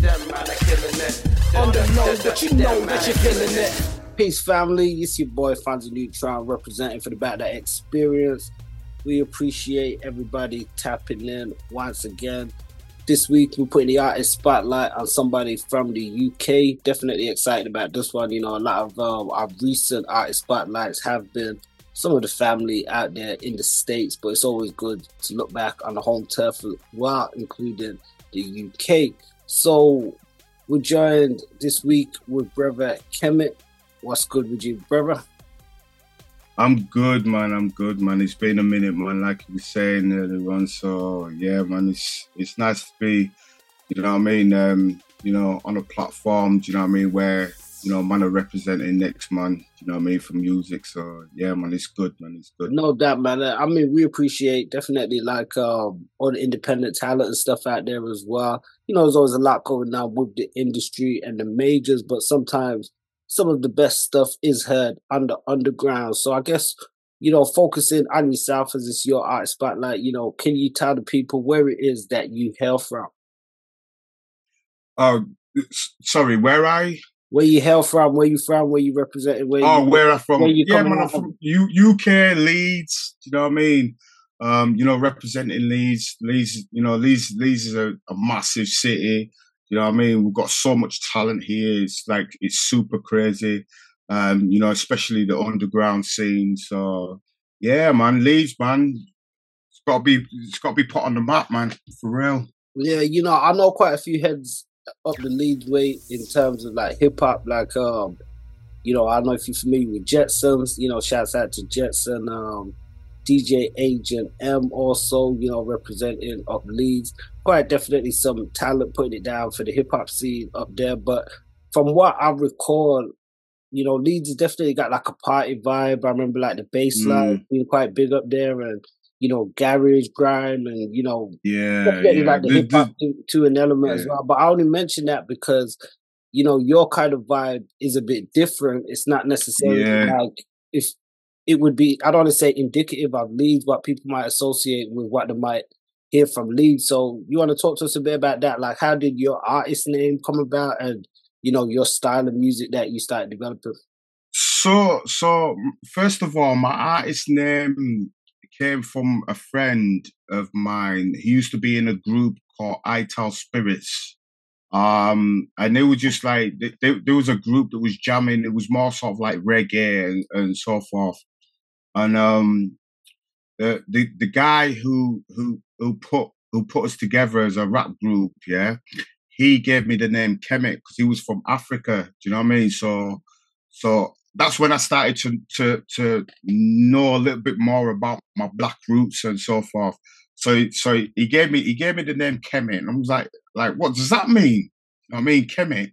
On the low, but you know that you're feeling it. Peace, family. It's your boy Fonzie Neutron representing for the Back That Experience. We appreciate everybody tapping in once again. This week, we're putting the artist spotlight on somebody from the UK. Definitely excited about this one. You know, a lot of our recent artist spotlights have been some of the family out there in the States, but it's always good to look back on the home turf as well, including the UK. So, we're joined this week with brother Kemet. What's good with you, brother? I'm good, man. It's been a minute, man, like you were saying earlier on. So, yeah, man, it's nice to be, you know what I mean, on a platform, do you know what I mean, where, you know, man are representing next man, you know what I mean, for music. So, yeah, man, it's good, man. It's good. No doubt, man. I mean, we appreciate definitely like all the independent talent and stuff out there as well. You know, there's always a lot going on with the industry and the majors, but sometimes some of the best stuff is heard on the underground. So I guess, you know, focusing on yourself as it's your art spotlight, you know, can you tell the people where it is that you hail from? Sorry, where you hail from, where you representing, where I'm from. Yeah, man, I'm from UK, Leeds, you know what I mean? Representing Leeds. Leeds is a massive city. You know what I mean? We've got so much talent here. It's super crazy. Especially the underground scene. So yeah, man, Leeds, man. It's gotta be put on the map, man, for real. Yeah, you know, I know quite a few heads up the Leeds way in terms of like hip hop, like I don't know if you're familiar with Jetsons, you know, shouts out to Jetson, DJ Agent M also, you know, representing up Leeds. Quite definitely some talent putting it down for the hip-hop scene up there. But from what I recall, you know, Leeds has definitely got like a party vibe. I remember like the bass line being quite big up there and, you know, garage, grime and, you know, definitely like the hip-hop to an element as well. But I only mention that because, you know, your kind of vibe is a bit different. It's not necessarily like if it would be, I don't want to say indicative of Leeds, what people might associate with what they might hear from Leeds. So you want to talk to us a bit about that? Like, how did your artist name come about and, you know, your style of music that you started developing? So first of all, my artist name came from a friend of mine. He used to be in a group called Ital Spirits. And they were just like, there was a group that was jamming. It was more sort of like reggae and so forth. And the guy who put us together as a rap group, he gave me the name Kemet because he was from Africa. Do you know what I mean? So that's when I started to know a little bit more about my black roots and so forth. So he gave me the name Kemet, and I was like, what does that mean? I mean, Kemet.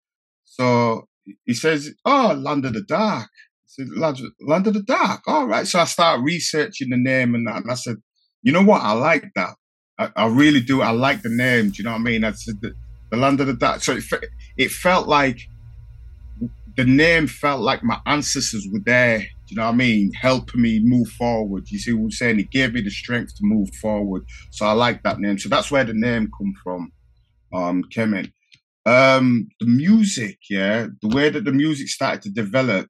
So he says, "Oh, Land of the Dark." I said, "Land of the Dark." All right. So I started researching the name and that, and I said, "You know what? I like that. I really do. I like the name. Do you know what I mean?" I said, "The Land of the Dark." So it felt like the name felt like my ancestors were there. Do you know what I mean? Helping me move forward. You see what I'm saying? It gave me the strength to move forward. So I like that name. So that's where the name come from, Kemet. The music, the way that the music started to develop.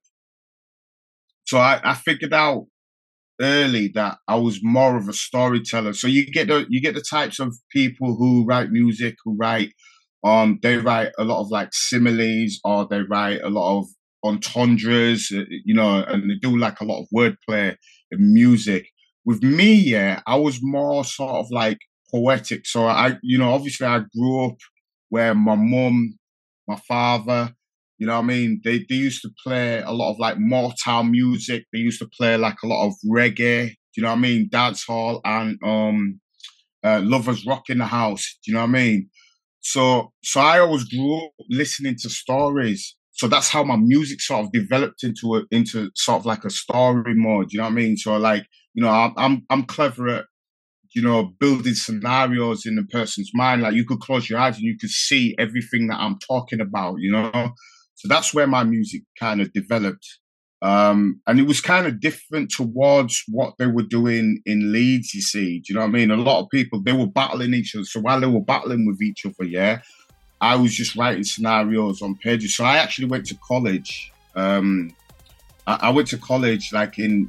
So I figured out early that I was more of a storyteller. So you get the types of people who write music, they write a lot of like similes, or they write a lot of entendres, and they do like a lot of wordplay in music. With me, I was more sort of like poetic. So obviously I grew up where my mum, my father, you know what I mean? They used to play a lot of like Motown music. They used to play like a lot of reggae, do you know what I mean? Dancehall and Lovers Rock in the House, do you know what I mean? So I always grew up listening to stories. So that's how my music sort of developed into sort of like a story mode, you know what I mean? So like, I'm clever at, building scenarios in the person's mind. Like you could close your eyes and you could see everything that I'm talking about, So that's where my music kind of developed. And it was kind of different towards what they were doing in Leeds, you see. Do you know what I mean? A lot of people, they were battling each other. So while they were battling with each other, I was just writing scenarios on pages. So I actually went to college. I went to college like in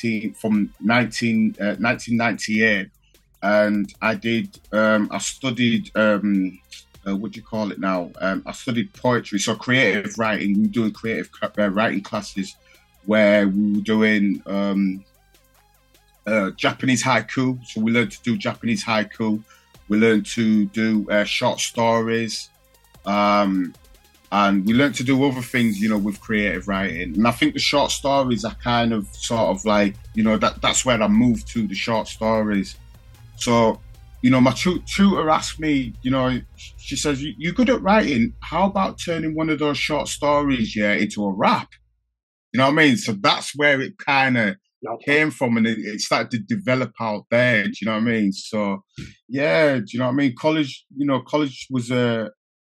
1998, and I did. I studied. What do you call it now? I studied poetry, so creative writing. We were doing creative writing classes where we were doing Japanese haiku. So we learned to do Japanese haiku. We learned to do short stories. And we learned to do other things, you know, with creative writing. And I think the short stories are kind of sort of like, you know, that's where I moved to, the short stories. So, you know, my tutor asked me, you know, she says, you're good at writing. How about turning one of those short stories, into a rap? You know what I mean? So that's where it kind of came from, and it started to develop out there. Do you know what I mean? So, yeah, do you know what I mean? College was a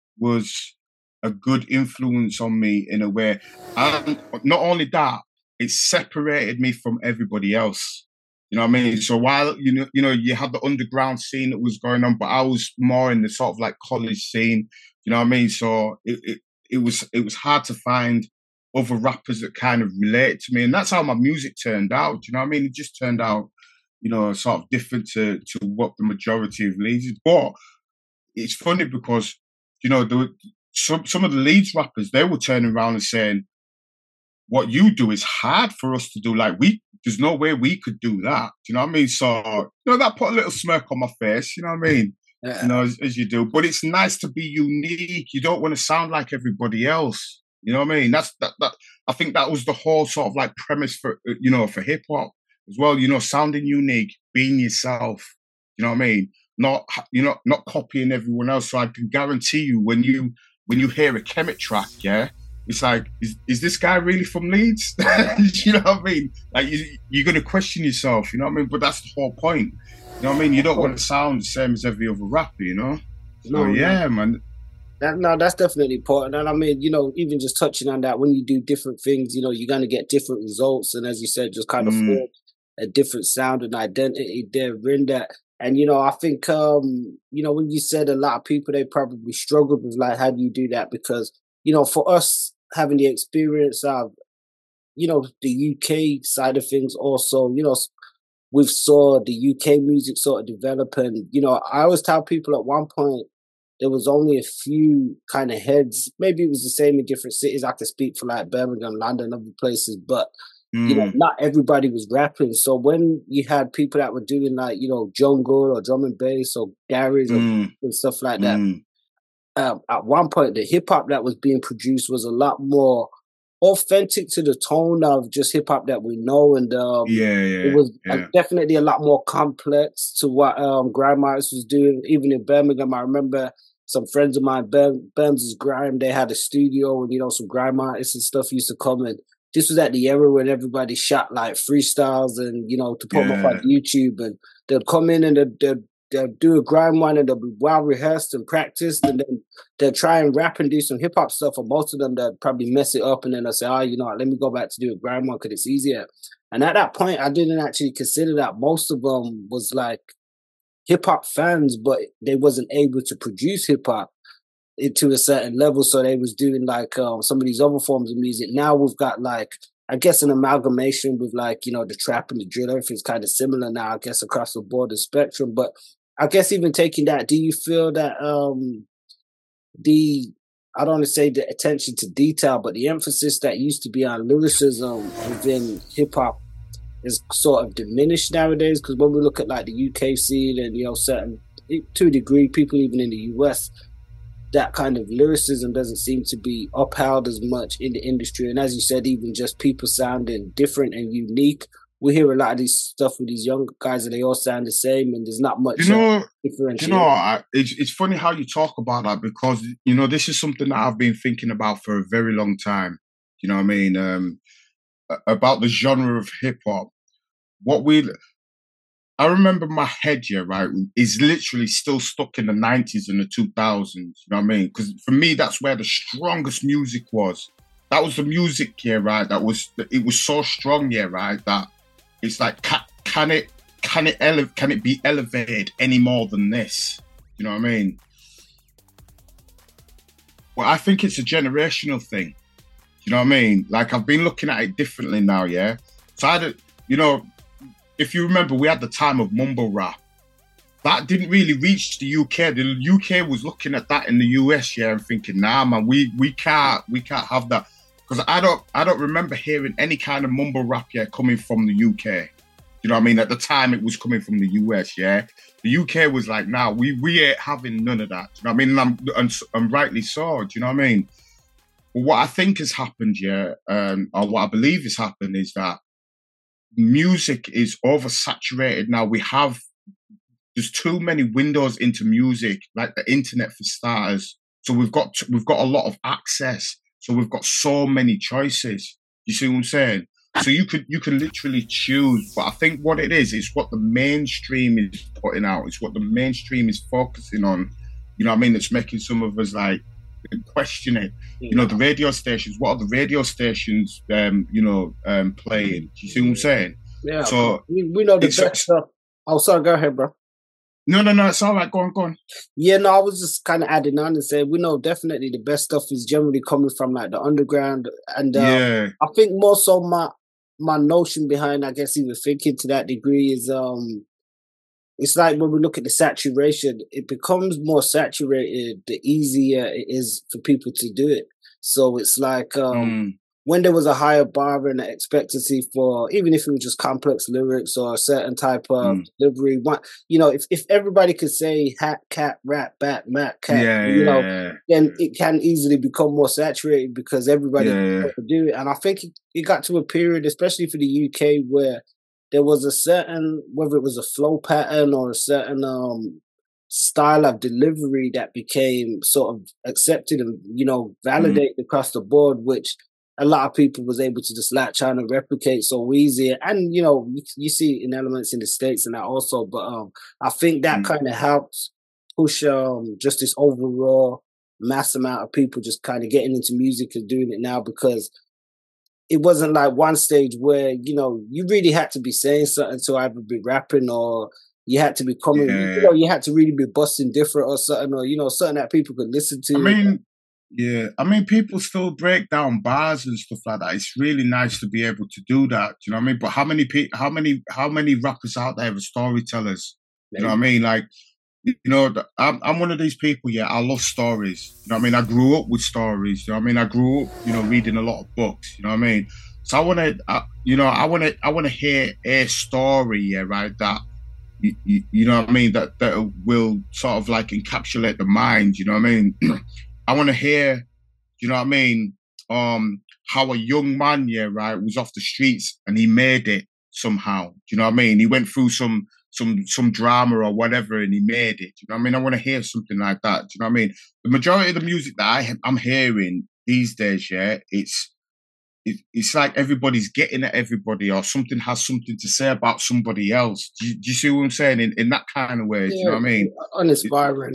good influence on me in a way. And not only that, it separated me from everybody else. You know what I mean? So while, you know, you had the underground scene that was going on, but I was more in the sort of like college scene. You know what I mean? So it was hard to find other rappers that kind of relate to me. And that's how my music turned out. You know what I mean? It just turned out, you know, sort of different to what the majority of Leeds is. But it's funny because, you know, some of the Leeds rappers, they were turning around and saying, what you do is hard for us to do. Like, there's no way we could do that. Do you know what I mean? So, you know, that put a little smirk on my face, you know what I mean? Yeah. You know, as you do. But it's nice to be unique. You don't want to sound like everybody else. You know what I mean? That I think that was the whole sort of like premise for, you know, for hip hop as well, you know, sounding unique, being yourself. You know what I mean? Not copying everyone else. So I can guarantee you when you hear a Kemet track, yeah, it's like, is this guy really from Leeds? You know what I mean? Like, you're going to question yourself, you know what I mean? But that's the whole point. You know what I mean? You don't want to sound the same as every other rapper, you know? So, yeah, man. That's definitely important. And I mean, you know, even just touching on that, when you do different things, you know, you're going to get different results. And as you said, just kind of form a different sound and identity there in that. And, you know, I think, you know, when you said a lot of people, they probably struggled with, like, how do you do that? Because, you know, for us having the experience of, you know, the UK side of things also, you know, we've saw the UK music sort of develop. And, you know, I always tell people at one point, there was only a few kind of heads. Maybe it was the same in different cities. I could speak for like Birmingham, London, other places, but you know, not everybody was rapping. So when you had people that were doing like, you know, jungle or drum and bass or garage and stuff like that, at one point the hip hop that was being produced was a lot more authentic to the tone of just hip hop that we know, and it was definitely a lot more complex to what grime artists was doing. Even in Birmingham, I remember some friends of mine, Berm's Grime, they had a studio, and you know, some grime artists and stuff used to come, and this was at the era when everybody shot like freestyles and, you know, to put them up on YouTube, and they'd come in and they'll do a grime one, and they'll be well rehearsed and practiced, and then they'll try and rap and do some hip hop stuff, and most of them they'll probably mess it up, and then they'll say, oh, you know, let me go back to do a grime one because it's easier. And at that point, I didn't actually consider that most of them was like hip hop fans, but they wasn't able to produce hip hop to a certain level, so they was doing like some of these other forms of music. Now we've got like, I guess, an amalgamation with like, you know, the trap and the drill. Everything's kind of similar now, I guess, across the board, the spectrum. But I guess even taking that, do you feel that I don't want to say the attention to detail, but the emphasis that used to be on lyricism within hip hop is sort of diminished nowadays? Because when we look at like the UK scene and, you know, certain, to a degree, people even in the US, that kind of lyricism doesn't seem to be upheld as much in the industry. And as you said, even just people sounding different and unique. We hear a lot of these stuff with these young guys and they all sound the same, and there's not much differentiation. You know, it's funny how you talk about that, because, you know, this is something that I've been thinking about for a very long time. You know what I mean? About the genre of hip hop. I remember my head here, right, is literally still stuck in the 90s and the 2000s, you know what I mean? Because for me, that's where the strongest music was. That was the music here, right? It was so strong here, right? That it's like, can it be elevated any more than this? You know what I mean? Well, I think it's a generational thing. You know what I mean? Like, I've been looking at it differently now, yeah? So you know, if you remember, we had the time of mumble rap. That didn't really reach the UK. The UK was looking at that in the US, yeah, and thinking, nah, man, we can't have that. Because I don't remember hearing any kind of mumble rap, yeah, coming from the UK. You know what I mean? At the time, it was coming from the US, yeah? The UK was like, nah, we ain't having none of that. You know what I mean? And rightly so, do you know what I mean? But what I think has happened, yeah, or what I believe has happened is that music is oversaturated now. There's too many windows into music, like the internet for starters. So we've got a lot of access. So we've got so many choices. You see what I'm saying? So you can literally choose. But I think what it is what the mainstream is putting out. It's what the mainstream is focusing on. You know what I mean? It's making some of us like question it. You know, the radio stations. What are the radio stations? Playing. Do you see what I'm saying? Yeah. So we know the best stuff. Oh, sorry. Go ahead, bro. No, it's all right. Go on. Yeah, no, I was just kind of adding on and saying, we know definitely the best stuff is generally coming from like the underground. And I think more so my notion behind, I guess, even thinking to that degree is it's like when we look at the saturation, it becomes more saturated the easier it is for people to do it. So it's like when there was a higher bar and an expectancy for, even if it was just complex lyrics or a certain type of delivery, if everybody could say hat, cat, rat, bat, mat, cat, then it can easily become more saturated because everybody can do it. And I think it got to a period, especially for the UK, where there was a certain, whether it was a flow pattern or a certain style of delivery that became sort of accepted and, validated across the board, which a lot of people was able to just latch on and replicate so easy. And, you see in elements in the States and that also, but I think that kind of helps push just this overall mass amount of people just kind of getting into music and doing it now, because it wasn't like one stage where, you really had to be saying something to either be rapping or you had to be coming, you had to really be busting different or something, or, something that people could listen to. I mean, people still break down bars and stuff like that. It's really nice to be able to do that. Do you know what I mean? But how many rappers out there are storytellers? You know what I mean? Like, I'm one of these people. Yeah, I love stories. You know what I mean? I grew up with stories. You know what I mean? I grew up, reading a lot of books. You know what I mean? So I want to hear a story. Yeah, right. That you know what I mean? That will sort of like encapsulate the mind. You know what I mean? I want to hear, you know what I mean, how a young man, was off the streets and he made it somehow. Do you know what I mean? He went through some drama or whatever and he made it. Do you know what I mean? I want to hear something like that. Do you know what I mean? The majority of the music that I'm hearing these days, it's like everybody's getting at everybody or something has something to say about somebody else. Do you see what I'm saying? In that kind of way, do you know what I mean? Uninspiring.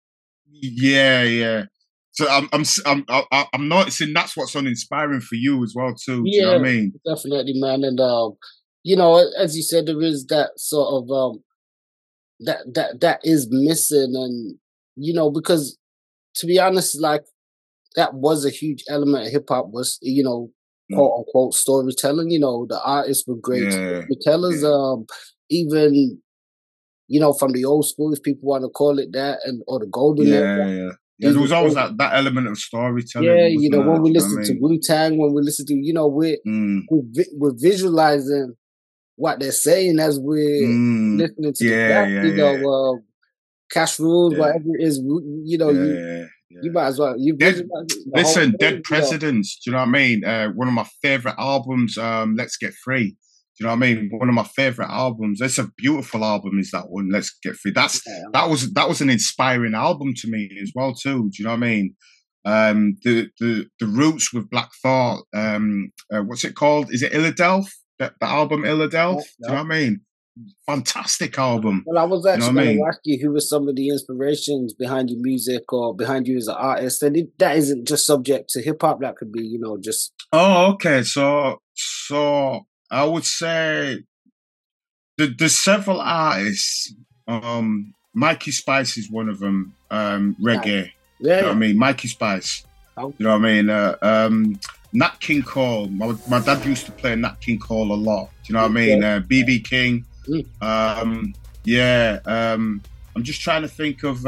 Yeah. So I'm noticing that's what's uninspiring for you as well too. Do you know what I mean? Definitely, man. And as you said, there is that sort of that is missing, and because to be honest, like that was a huge element of hip hop was quote unquote storytelling. The artists were great storytellers. Even from the old school, if people want to call it that, or the golden era. Yeah, there was always that element of storytelling. Yeah, when we listen to Wu-Tang, when we listen to, we're visualizing what they're saying as we're listening to the rap, Cash Rules, whatever it is, you might as well. Listen, Dead Presidents, do you know what I mean? One of my favourite albums, Let's Get Free. Do you know what I mean? One of my favourite albums. It's a beautiful album, is that one? Let's Get Free. That was an inspiring album to me as well too. Do you know what I mean? The Roots with Black Thought. What's it called? Is it Illadelph? The album Illadelph? Do you know what I mean? Fantastic album. Well, I was actually going to ask you who were some of the inspirations behind your music or behind you as an artist, and that isn't just subject to hip hop. That could be, just. Oh, okay. So I would say there's several artists. Mikey Spice is one of them. Reggae. Yeah. You know what I mean? Mikey Spice. You know what I mean? Nat King Cole. My dad used to play Nat King Cole a lot. Do you know what I mean? BB King. Yeah. I'm just trying to think of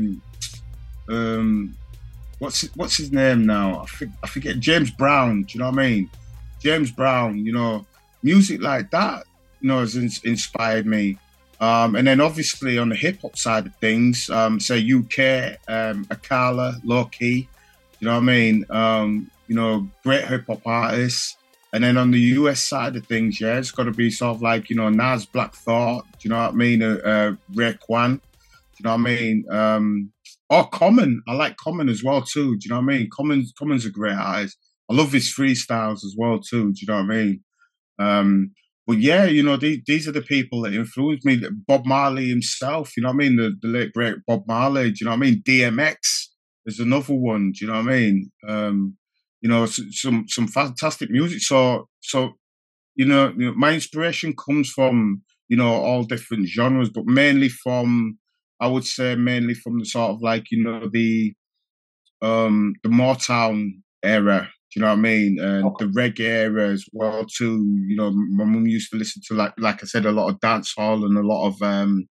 what's his name now? I forget. James Brown. Do you know what I mean? James Brown. You know, music like that, you know, has inspired me. And then obviously on the hip hop side of things, say UK, Akala, Low Key. You know what I mean? You know, great hip hop artists. And then on the US side of things, yeah, it's got to be sort of like, you know, Nas, Black Thought. Do you know what I mean? Raekwon. Do you know what I mean? Or Common. I like Common as well too. Do you know what I mean? Common's a great artist. I love his freestyles as well too. Do you know what I mean? But yeah, you know, these are the people that influenced me. Bob Marley himself, you know what I mean? The late great Bob Marley. Do you know what I mean? DMX is another one. Do you know what I mean? You know, some fantastic music. So you know, my inspiration comes from, you know, all different genres, but mainly from, I would say, mainly from the sort of like, you know, the Motown era. Do you know what I mean? And the reggae era as well too. You know, my mum used to listen to like I said, a lot of dancehall and a lot of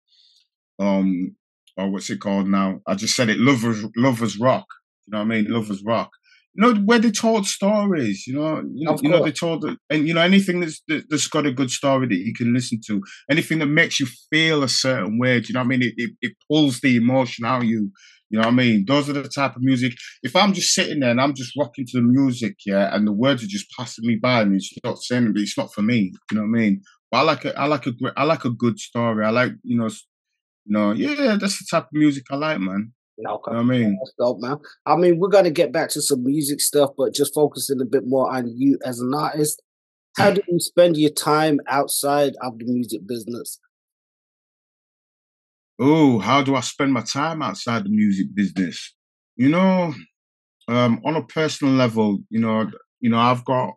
oh, what's it called now? I just said it, Lovers Rock. You know what I mean? Lovers Rock. You know, where they told stories, you know, they told, and you know, anything that's got a good story that you can listen to, anything that makes you feel a certain way, do you know what I mean? It pulls the emotion out of you. You know what I mean? Those are the type of music. If I'm just sitting there and I'm just rocking to the music, yeah, and the words are just passing me by and it's not saying, but it's not for me. You know what I mean? But I like a good story. I like, you know, yeah, that's the type of music I like, man. Okay. You know what I mean? That's dope, man. I mean, we're gonna get back to some music stuff, but just focusing a bit more on you as an artist. How do you spend your time outside of the music business? Oh, how do I spend my time outside the music business? You know, on a personal level, I've got,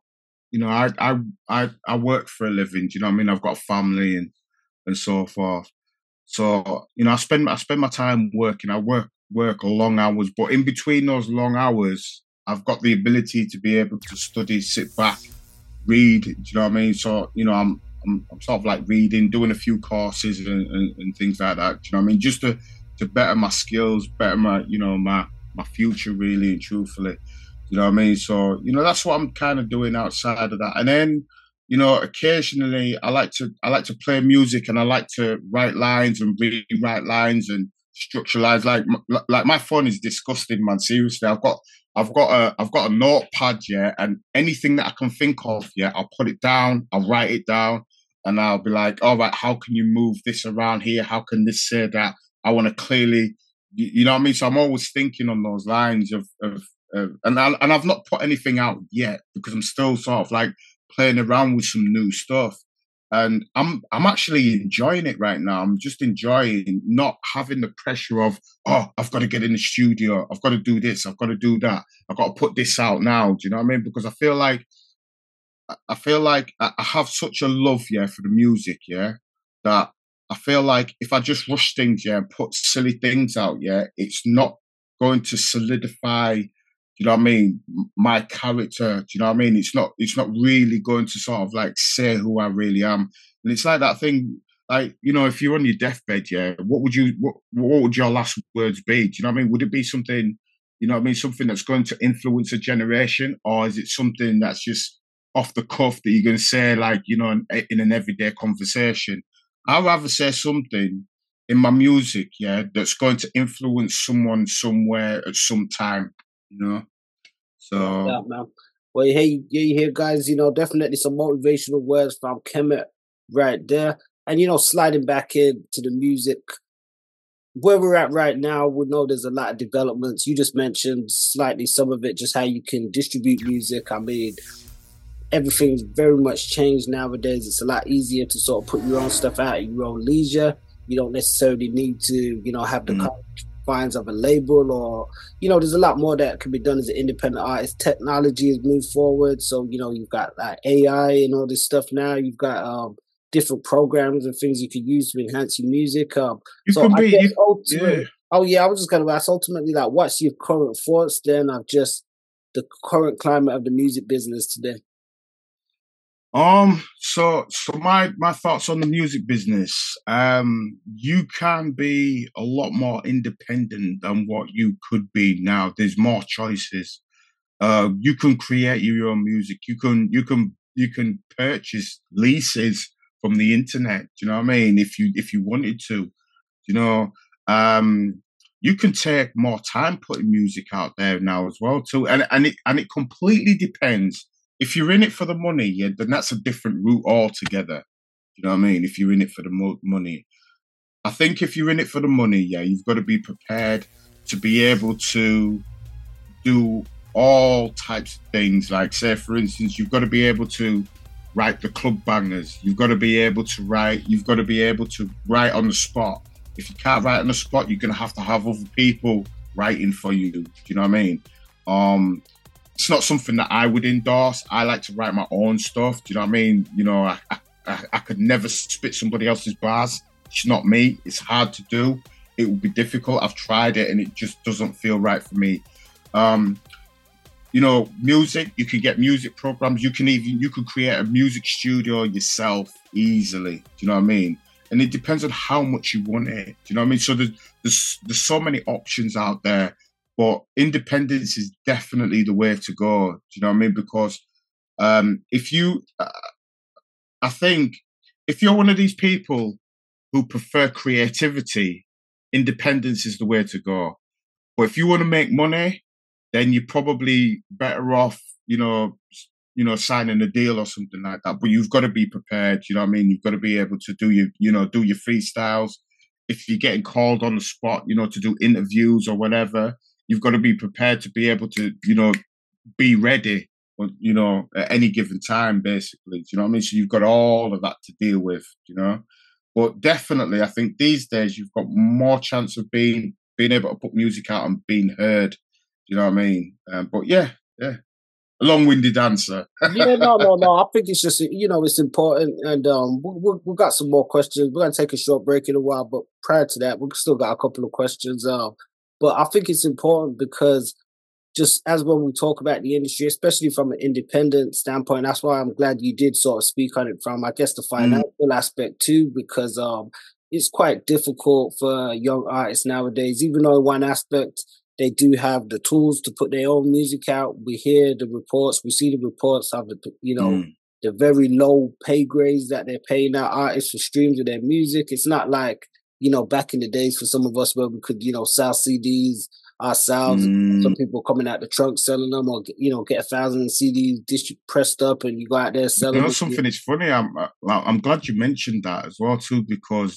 I work for a living. Do you know what I mean? I've got a family and so forth. So, you know, I spend my time working. I work long hours, but in between those long hours, I've got the ability to be able to study, sit back, read. Do you know what I mean? So, you know, I'm sort of like reading, doing a few courses and things like that. Do you know what I mean? Just to better my skills, better my, you know, my future really and truthfully. You know what I mean? So, you know, that's what I'm kind of doing outside of that. And then, you know, occasionally I like to play music and I like to write lines and rewrite lines and structure lines. Like my phone is disgusting, man. Seriously, I've got a notepad, yeah, and anything that I can think of, yeah, I'll put it down, I'll write it down, and I'll be like, all right, how can you move this around here? How can this say that? I want to clearly, you know what I mean? So I'm always thinking on those lines and I've not put anything out yet because I'm still sort of like playing around with some new stuff. And I'm actually enjoying it right now. I'm just enjoying not having the pressure of, oh, I've got to get in the studio. I've got to do this. I've got to do that. I've got to put this out now. Do you know what I mean? Because I feel like I have such a love, yeah, for the music, yeah, that I feel like if I just rush things, yeah, and put silly things out, yeah, it's not going to solidify, you know what I mean, my character. Do you know what I mean? It's not really going to sort of like say who I really am. And it's like that thing, like, you know, if you're on your deathbed, yeah, what would your last words be? Do you know what I mean? Would it be something, you know what I mean, something that's going to influence a generation, or is it something that's just off the cuff that you're going to say, like, you know, in an everyday conversation? I'd rather say something in my music, yeah, that's going to influence someone somewhere at some time, you know. So, Yeah, man. Well, hey, you hear, guys, you know, definitely some motivational words from Kemet right there. And, you know, sliding back into the music, where we're at right now, we know there's a lot of developments. You just mentioned slightly some of it, just how you can distribute music. I mean, everything's very much changed nowadays. It's a lot easier to sort of put your own stuff out at your own leisure. You don't necessarily need to, you know, have the confines of a label, or, you know, there's a lot more that can be done as an independent artist. Technology has moved forward. So, you know, you've got AI and all this stuff now. You've got different programs and things you can use to enhance your music. you So could I be, guess you, ultimately, yeah. oh yeah, I was just going to ask ultimately, like, what's your current thoughts then of just the current climate of the music business today? So my thoughts on the music business. You can be a lot more independent than what you could be now. There's more choices. You can create your own music. You can purchase leases from the internet. Do you know what I mean? If you wanted to, you know, you can take more time putting music out there now as well too. And it completely depends. If you're in it for the money, yeah, then that's a different route altogether. You know what I mean? If you're in it for the money, I think if you're in it for the money, yeah, you've got to be prepared to be able to do all types of things. Like, say, for instance, you've got to be able to write the club bangers. You've got to be able to write. You've got to be able to write on the spot. If you can't write on the spot, you're going to have other people writing for you. Do you know what I mean? It's not something that I would endorse. I like to write my own stuff. Do you know what I mean? You know, I could never spit somebody else's bars. It's not me. It's hard to do. It would be difficult. I've tried it and it just doesn't feel right for me. You know, music, you can get music programs. You could create a music studio yourself easily. Do you know what I mean? And it depends on how much you want it. Do you know what I mean? So there's so many options out there. But independence is definitely the way to go. Do you know what I mean? Because I think if you're one of these people who prefer creativity, independence is the way to go. But if you want to make money, then you're probably better off, signing a deal or something like that. But you've got to be prepared. You know what I mean? You've got to be able to do your freestyles. If you're getting called on the spot, to do interviews or whatever, you've got to be prepared to be able to, be ready, at any given time, basically. Do you know what I mean? So you've got all of that to deal with, But definitely, I think these days you've got more chance of being able to put music out and being heard. Do you know what I mean? But yeah. A long-winded answer. Yeah, no. I think it's just, it's important. And we've got some more questions. We're going to take a short break in a while. But prior to that, we've still got a couple of questions. But I think it's important because just as when we talk about the industry, especially from an independent standpoint, that's why I'm glad you did sort of speak on it from, I guess, the financial aspect too, because it's quite difficult for young artists nowadays, even though in one aspect, they do have the tools to put their own music out. We hear the reports, we see the reports of the very low pay grades that they're paying out artists for streams of their music. It's not like, back in the days for some of us where we could, sell CDs ourselves. Some people coming out the trunk selling them, or get 1,000 CDs pressed up, and you go out there selling. Something is funny. I'm glad you mentioned that as well too, because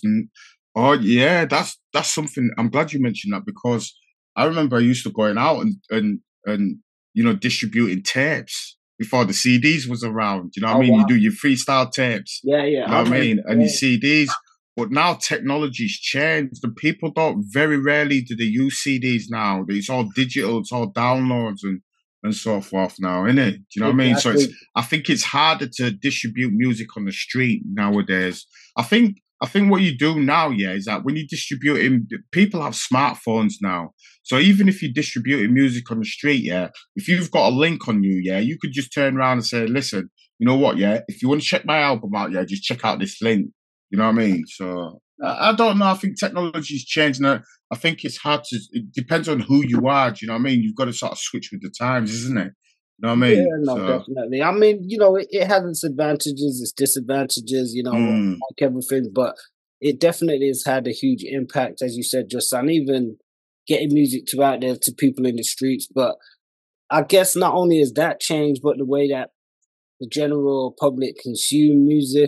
that's something. I'm glad you mentioned that because I remember I used to going out and distributing tapes before the CDs was around. You know what I mean? Wow. You do your freestyle tapes. Yeah. You know what I mean? And your CDs. But now technology's changed and people very rarely do they use CDs now. It's all digital, it's all downloads and so forth now, isn't it? Do you know what I mean? So I think it's harder to distribute music on the street nowadays. I think what you do now, is that when you distribute it, people have smartphones now. So even if you're distributing music on the street, if you've got a link on you, you could just turn around and say, listen, you know what, if you want to check my album out, just check out this link. You know what I mean? So I don't know. I think technology's changing. I think it's hard to. It depends on who you are. Do you know what I mean? You've got to sort of switch with the times, isn't it? You know what I mean? Yeah, no, definitely. I mean, it has its advantages, its disadvantages. Like everything, but it definitely has had a huge impact, as you said, just on even getting music out there to people in the streets. But I guess not only has that changed, but the way that the general public consume music.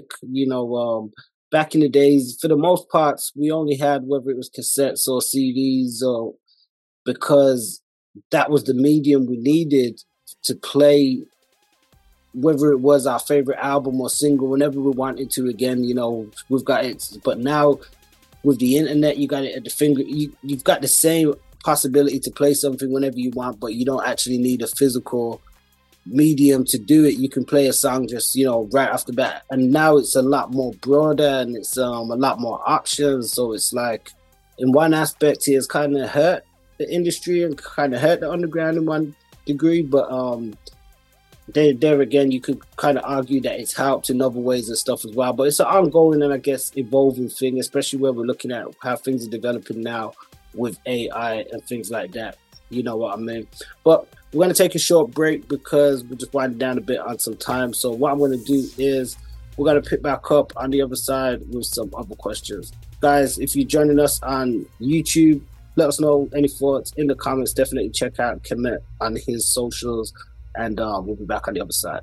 Back in the days, for the most parts, we only had whether it was cassettes or CDs, or because that was the medium we needed to play, whether it was our favorite album or single, whenever we wanted to. Again, we've got it. But now with the internet, you got it at the finger. You've got the same possibility to play something whenever you want, but you don't actually need a physical medium to do it. You can play a song just right off the bat, and now it's a lot more broader and it's a lot more options. So it's like, in one aspect, it's kind of hurt the industry and kind of hurt the underground in one degree, but there again, you could kind of argue that it's helped in other ways and stuff as well. But it's an ongoing and I guess evolving thing, especially where we're looking at how things are developing now with AI and things like that. You know what I mean? But we're going to take a short break because we're just winding down a bit on some time. So what I'm going to do is we're going to pick back up on the other side with some other questions. Guys, if you're joining us on YouTube, let us know any thoughts in the comments. Definitely check out Kemet on his socials. And we'll be back on the other side.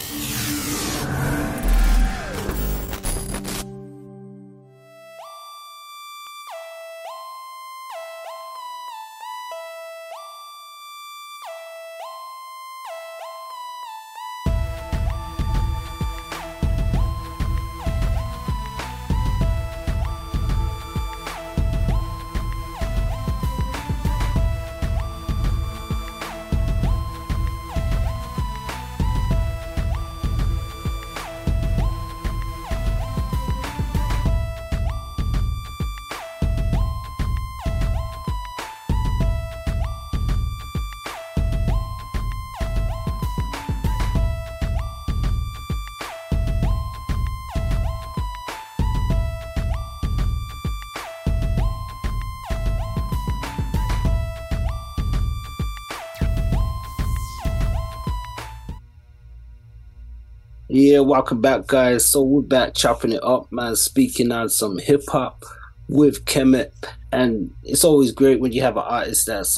Yeah, welcome back, guys. So we're back chopping it up, man, speaking on some hip-hop with Kemet. And it's always great when you have an artist that's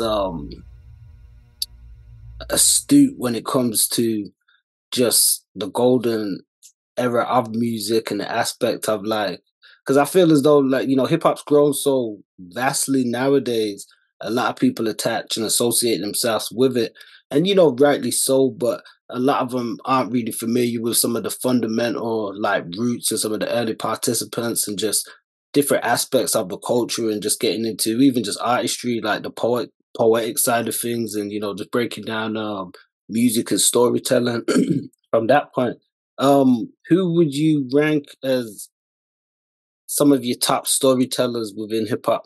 astute when it comes to just the golden era of music and the aspect of like, because I feel as though like, you know, hip-hop's grown so vastly nowadays. A lot of people attach and associate themselves with it. And, you know, rightly so, but a lot of them aren't really familiar with some of the fundamental like roots of some of the early participants and just different aspects of the culture and just getting into even just artistry, like the poetic side of things, and you know, just breaking down music and storytelling from that point. Who would you rank as some of your top storytellers within hip hop?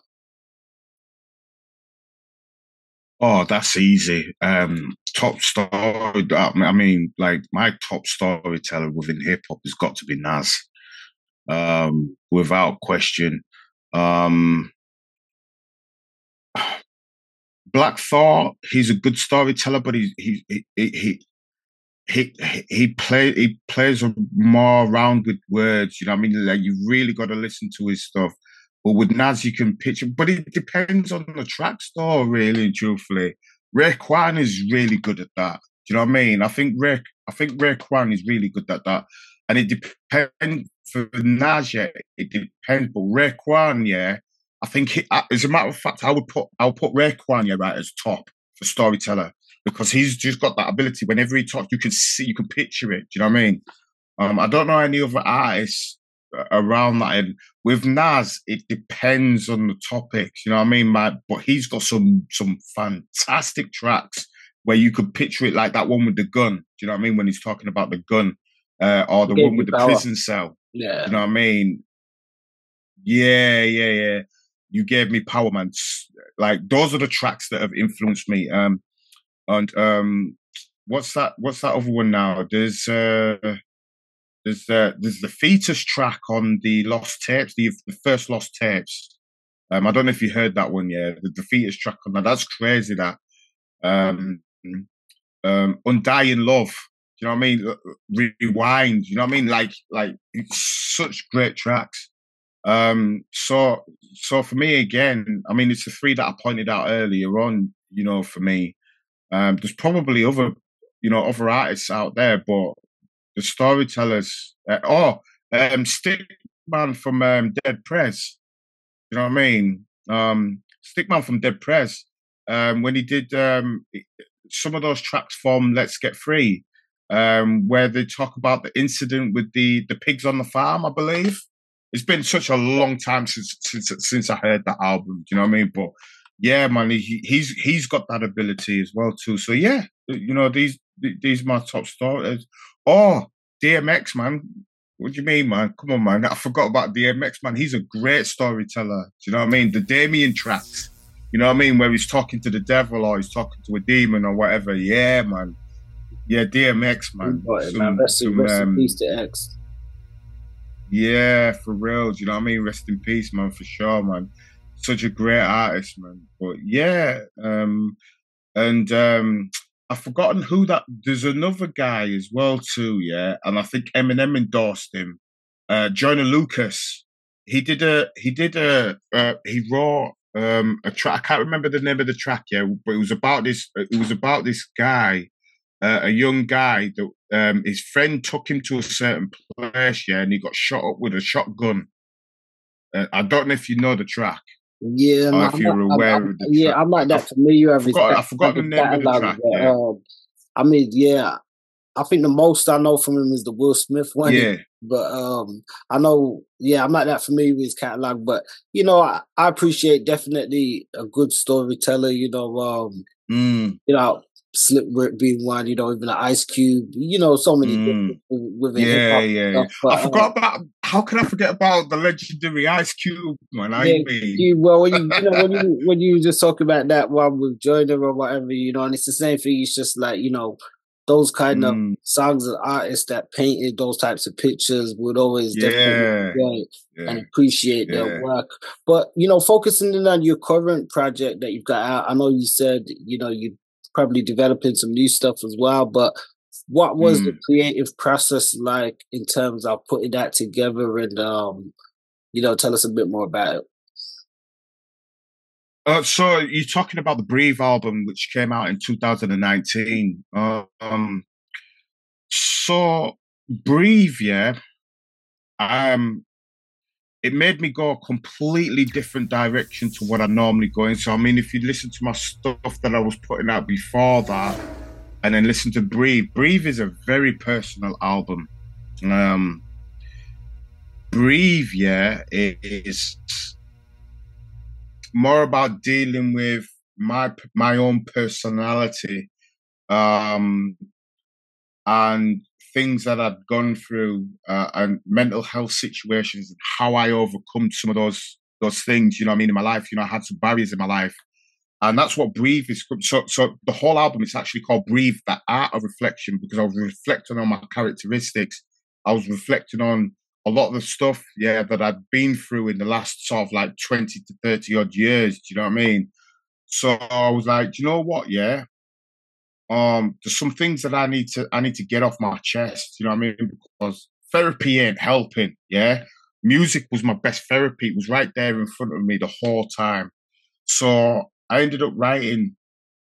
Oh, that's easy. Top story. I mean, like my top storyteller within hip hop has got to be Nas, without question. Black Thought, he's a good storyteller, but he plays more around with words. You know what I mean? Like you really got to listen to his stuff. But with Nas, you can picture. But it depends on the tracks, though. Really and truthfully, Raekwon is really good at that. Do you know what I mean? I think Raekwon is really good at that. And it depends for Nas. Yeah, it depends. But Raekwon, yeah, I think as a matter of fact, I'll put Raekwon, yeah, right as top for storyteller, because he's just got that ability. Whenever he talks, you can see, you can picture it. Do you know what I mean? I don't know any other artists around that. And with Nas, it depends on the topics. You know what I mean? But he's got some fantastic tracks where you could picture it, like that one with the gun. Do you know what I mean? When he's talking about the gun, or the one with the prison cell. Yeah. You know what I mean? Yeah. You gave me power, man. Like those are the tracks that have influenced me. And what's that other one now? There's the Fetus track on the Lost Tapes, the first Lost Tapes. I don't know if you heard that one, yeah. The Fetus track on that. That's crazy. That Undying Love. You know what I mean? Rewind. You know what I mean? Like such great tracks. So for me again, I mean, it's the three that I pointed out earlier on. You know, for me, there's probably other artists out there, but the storytellers. Stickman from Dead Prez. You know what I mean? Stickman from Dead Prez. When he did some of those tracks from Let's Get Free, where they talk about the incident with the pigs on the farm, I believe. It's been such a long time since I heard that album. Do you know what I mean? But yeah, man, he's got that ability as well too. So yeah, you know, these are my top stories. Oh, DMX, man. What do you mean, man? Come on, man. I forgot about DMX, man. He's a great storyteller. Do you know what I mean? The Damien tracks. You know what I mean? Where he's talking to the devil or he's talking to a demon or whatever. Yeah, man. Yeah, DMX, man. Got it, man. Rest in peace to X. Yeah, for real. Do you know what I mean? Rest in peace, man, for sure, man. Such a great artist, man. But yeah, and I've forgotten who that. There's another guy as well too, yeah, and I think Eminem endorsed him. Joyner Lucas. He wrote a track. I can't remember the name of the track, yeah, but it was about this. It was about this guy, a young guy that his friend took him to a certain place, yeah, and he got shot up with a shotgun. I don't know if you know the track. Yeah, or no, if you're aware of the track. I'm not that familiar with I forgot the name of the track. Yeah. I mean, yeah, I think the most I know from him is the Will Smith one. Yeah. But I know, yeah, I'm not that familiar with his catalog. But you know, I appreciate definitely a good storyteller. You know, Slick Rick being one. You know, even an Ice Cube. You know, so many different within hip hop. Yeah. But, I forgot about. How can I forget about the legendary Ice Cube, man? Well, when you just talk about that one with Joyner or whatever, you know, and it's the same thing. It's just like, you know, those kind of songs and artists that painted those types of pictures would always definitely enjoy and appreciate their work. But, you know, focusing in on your current project that you've got out, I know you said, you know, you're probably developing some new stuff as well, but what was the creative process like in terms of putting that together and, you know, tell us a bit more about it. So you're talking about the Breathe album, which came out in 2019. So Breathe, yeah, it made me go a completely different direction to what I normally go in. So I mean, if you listen to my stuff that I was putting out before that, and then listen to Breathe. Breathe is a very personal album. Breathe, yeah, it is more about dealing with my own personality, and things that I've gone through, and mental health situations, and how I overcome some of those things. You know what I mean? In my life, you know, I had some barriers in my life. And that's what Breathe is. So the whole album is actually called Breathe, the art of reflection, because I was reflecting on my characteristics. I was reflecting on a lot of the stuff, yeah, that I'd been through in the last sort of like 20 to 30 odd years. Do you know what I mean? So I was like, do you know what? Yeah. There's some things that I need to get off my chest. You know what I mean? Because therapy ain't helping. Yeah. Music was my best therapy. It was right there in front of me the whole time. So I ended up writing,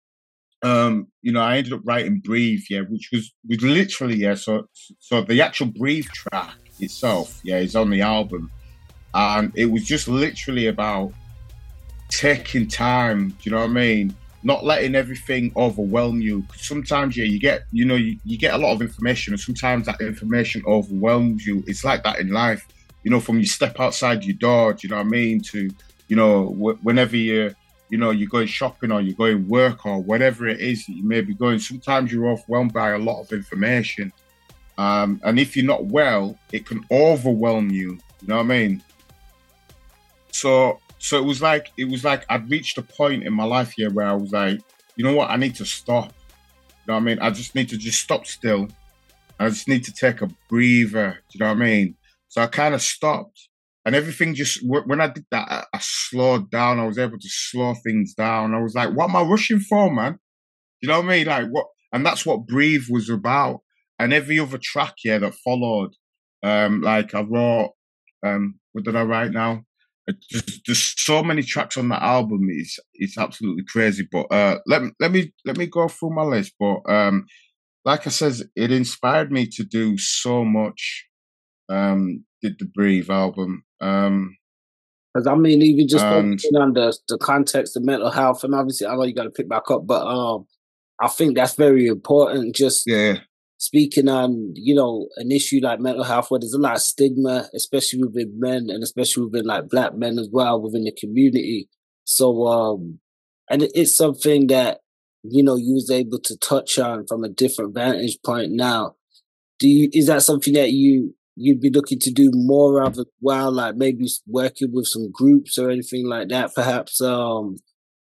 Breathe, yeah, which was literally, yeah. So the actual Breathe track itself, yeah, is on the album, and it was just literally about taking time. Do you know what I mean? Not letting everything overwhelm you. Cause sometimes, yeah, you get a lot of information, and sometimes that information overwhelms you. It's like that in life, you know, from you step outside your door. Do you know what I mean? To, you know, whenever you're going shopping or you're going work or whatever it is that you may be going, sometimes you're overwhelmed by a lot of information. And if you're not well, it can overwhelm you. You know what I mean? So it was like I'd reached a point in my life here where I was like, you know what? I need to stop. You know what I mean? I just need to stop still. I just need to take a breather. Do you know what I mean? So I kind of stopped. And everything just, when I did that, I slowed down. I was able to slow things down. I was like, what am I rushing for, man? You know what I mean? Like, what? And that's what Breathe was about. And every other track, yeah, that followed. Like I wrote, what did I write now? There's so many tracks on the album. It's absolutely crazy. But let me go through my list. But like I said, it inspired me to do so much. Did the Breathe album. Because I mean, even just focusing on the context of mental health, and obviously I know you got to pick back up, but I think that's very important. Just speaking on, you know, an issue like mental health, where there's a lot of stigma, especially within men, and especially within like Black men as well within the community. So, and it's something that, you know, you was able to touch on from a different vantage point. Now, is that something that you'd be looking to do more of as well, like maybe working with some groups or anything like that, perhaps,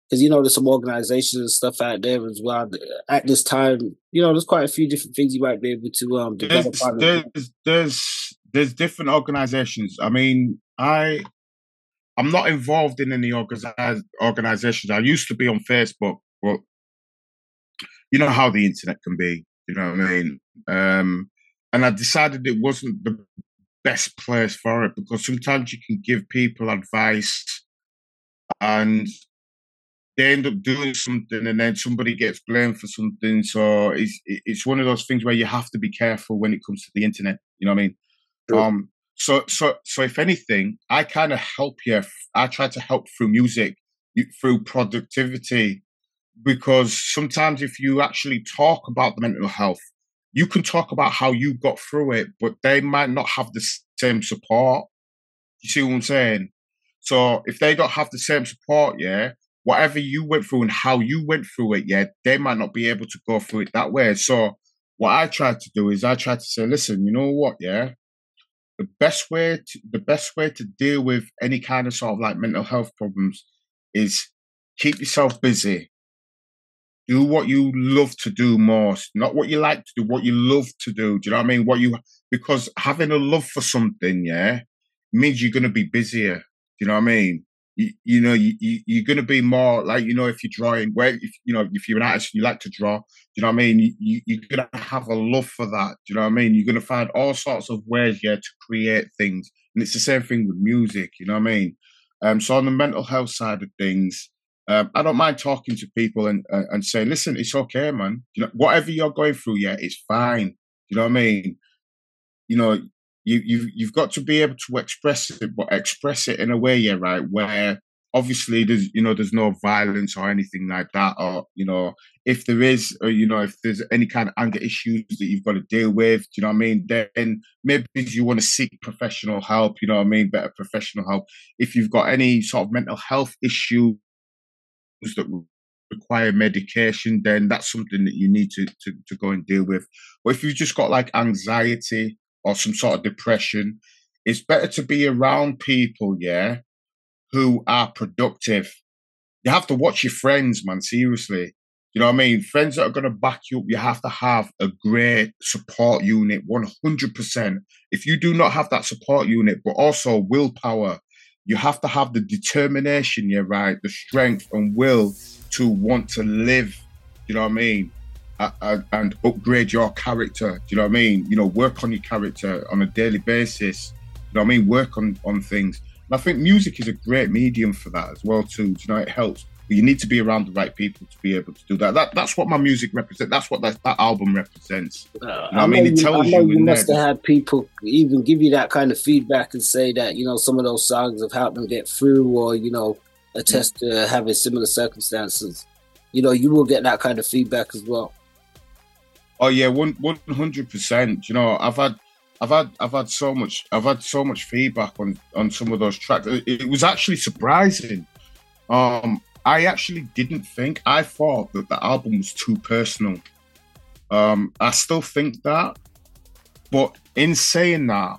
because you know there's some organizations and stuff out there as well. At this time, you know, there's quite a few different things you might be able to develop There's on as well. there's there's different organizations. I mean, I'm not involved in any organizations. I used to be on Facebook, but you know how the internet can be. You know what I mean? And I decided it wasn't the best place for it because sometimes you can give people advice and they end up doing something and then somebody gets blamed for something. So it's one of those things where you have to be careful when it comes to the internet. You know what I mean? True. So if anything, I kind of help you. I try to help through music, through productivity, because sometimes if you actually talk about the mental health, you can talk about how you got through it, but they might not have the same support. You see what I'm saying? So if they don't have the same support, yeah, whatever you went through and how you went through it, yeah, they might not be able to go through it that way. So what I try to do is I try to say, listen, you know what, yeah, the best way to deal with any kind of sort of like mental health problems is keep yourself busy. Do what you love to do most, not what you like to do, what you love to do. Do you know what I mean? Because having a love for something, yeah, means you're going to be busier. Do you know what I mean? You're going to be more like, if you're drawing, if you're an artist and you like to draw, do you know what I mean? You're going to have a love for that. Do you know what I mean? You're going to find all sorts of ways, yeah, to create things. And it's the same thing with music, you know what I mean? So on the mental health side of things, I don't mind talking to people and saying, listen, it's okay, man. Whatever you're going through, yeah, it's fine. You know what I mean? You know, you've got to be able to express it, but express it in a way, yeah, right, where obviously there's no violence or anything like that, or if there is, or if there's any kind of anger issues that you've got to deal with, do you know what I mean? Then maybe you want to seek professional help, you know what I mean? Better professional help. If you've got any sort of mental health issue that require medication, then that's something that you need to go and deal with. But if you've just got like anxiety or some sort of depression, it's better to be around people, yeah, who are productive. You have to watch your friends, man, seriously. You know what I mean? Friends that are going to back you up, you have to have a great support unit, 100%. If you do not have that support unit, but also willpower, you have to have the determination, yeah, right, the strength and will to want to live, you know what I mean, and upgrade your character, do you know what I mean? Work on your character on a daily basis, you know what I mean? Work on things. And I think music is a great medium for that as well, too. It helps. But you need to be around the right people to be able to do that. That's what my music represents. That's what that album represents. I mean? It tells you must have had people even give you that kind of feedback and say that, some of those songs have helped them get through or, attest to having similar circumstances. You will get that kind of feedback as well. Oh yeah, 100%. I've had so much feedback on some of those tracks. It was actually surprising. I actually didn't think. I thought that the album was too personal. I still think that, but in saying that,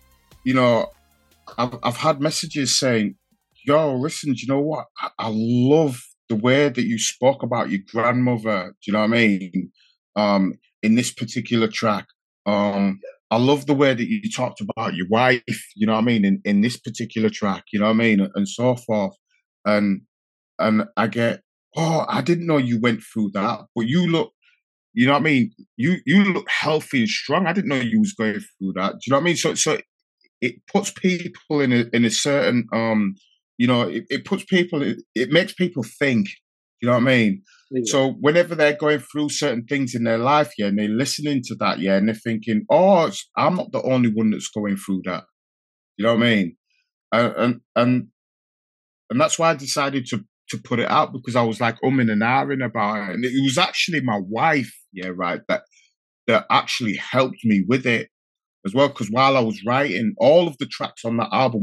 I've had messages saying, "Yo, listen, do you know what? I love the way that you spoke about your grandmother. Do you know what I mean? In this particular track, I love the way that you talked about your wife. You know what I mean? In this particular track, you know what I mean, and so forth, and I get, oh, I didn't know you went through that, but you look, you know what I mean? You look healthy and strong. I didn't know you was going through that. Do you know what I mean? So it puts people in a certain, it puts people, it makes people think. You know what I mean? Yeah. So whenever they're going through certain things in their life, yeah, and they're listening to that, yeah, and they're thinking, oh, I'm not the only one that's going through that. You know what I mean? And that's why I decided to put it out, because I was like umming and ahhing about it. And it was actually my wife, yeah, right, that actually helped me with it as well. Because while I was writing all of the tracks on that album,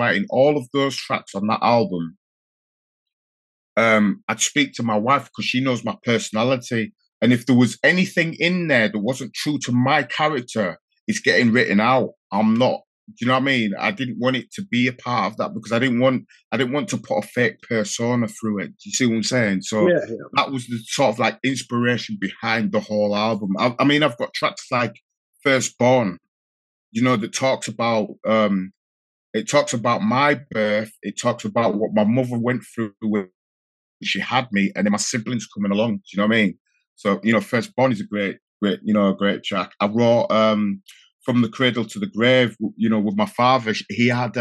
I'd speak to my wife because she knows my personality. And if there was anything in there that wasn't true to my character, it's getting written out. I'm not Do you know what I mean? I didn't want it to be a part of that because I didn't want to put a fake persona through it. Do you see what I'm saying? So Yeah, that was the sort of like inspiration behind the whole album. I mean, I've got tracks like Firstborn, you know, that talks about it talks about my birth. It talks about what my mother went through when she had me, and then my siblings coming along. Do you know what I mean? So, you know, Firstborn is a great, a great track. I wrote From the Cradle to the Grave, you know, with my father. He had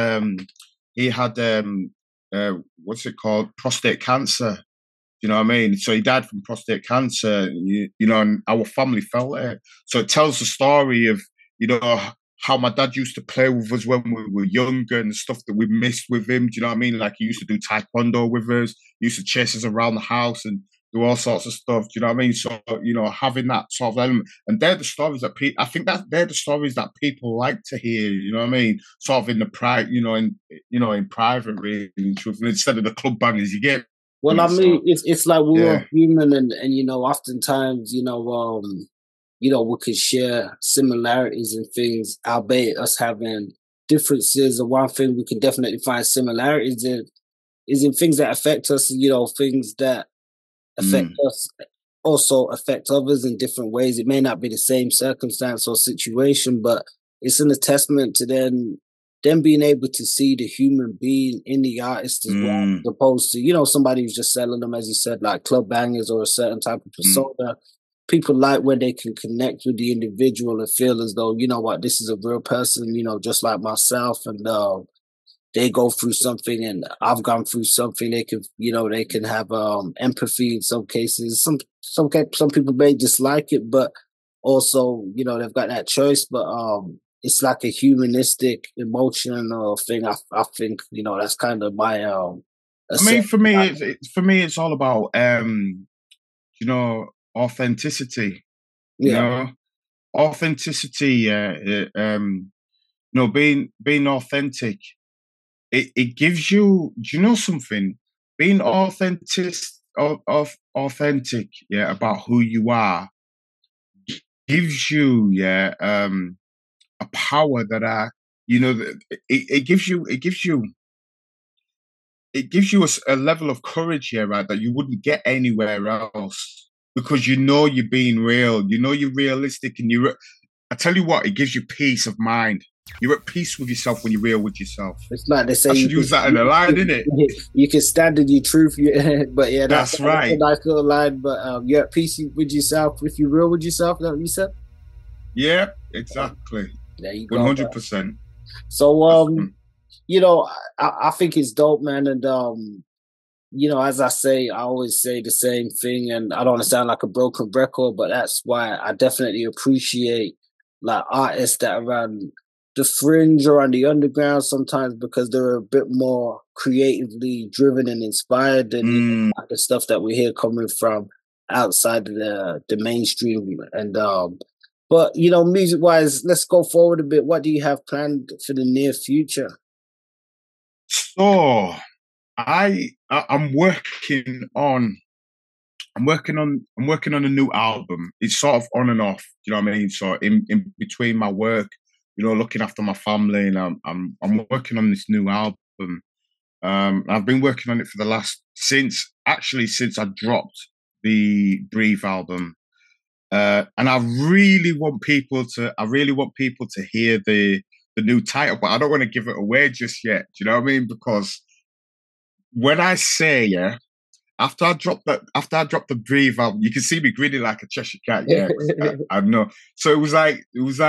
what's it called? Prostate cancer. You know what I mean? So he died from prostate cancer, you know, and our family felt it. So it tells the story of, you know, how my dad used to play with us when we were younger and the stuff that we missed with him. Do you know what I mean? Like he used to do taekwondo with us, he used to chase us around the house and do all sorts of stuff. Do you know what I mean? So, you know, having that sort of element, and they're the stories that I think that they're the stories that people like to hear. You know what I mean? Sort of in the private, in private, really, instead of the club bangers you get. Well, I mean, So, it's like we're all yeah. human, and you know, oftentimes, you know, we could share similarities in things, albeit us having differences. And one thing we can definitely find similarities in is in things that affect us. You know, things that affect us also affect others in different ways. It may not be the same circumstance or situation, but it's an testament to them being able to see the human being in the artist as well, as opposed to, you know, somebody who's just selling them, as you said, like club bangers or a certain type of persona. People like when they can connect with the individual and feel as though, you know what, this is a real person, you know, just like myself, and they go through something and I've gone through something. They can, you know, they can have empathy in some cases. Some people may dislike it, but also, you know, they've got that choice. But it's like a humanistic emotional thing. I think, you know, that's kind of my I mean, for me, it's all about you know, authenticity. You yeah. know, authenticity. You know, being authentic. It gives you. Do you know something? Being authentic, yeah, about who you are gives you, yeah, a power that you know, it gives you, a level of courage here, right, that you wouldn't get anywhere else because you know you're being real, you know you're realistic, and I tell you what, it gives you peace of mind. You're at peace with yourself when you're real with yourself. It's like they say I should use that in a line, innit? You can stand in your truth, but yeah, That's right. That's a nice little line. But you're at peace with yourself if you're real with yourself. Is that what you said? Yeah, exactly. There you go. 100%. So you know, I think it's dope, man, and you know, as I say, I always say the same thing, and I don't want to sound like a broken record, but that's why I definitely appreciate like artists that are around the fringe or on the underground sometimes, because they're a bit more creatively driven and inspired than you know, the stuff that we hear coming from outside of the mainstream. And but you know, music wise, let's go forward a bit. What do you have planned for the near future? So I'm working on a new album. It's sort of on and off. You know what I mean? So in between my work, you know, looking after my family, and I'm working on this new album. I've been working on it for since I dropped the Breathe album. And I really want people to hear the new title, but I don't want to give it away just yet. Do you know what I mean? Because when I say, yeah, after I dropped the Breathe album, you can see me grinning like a Cheshire cat. Yeah, I know. So it was like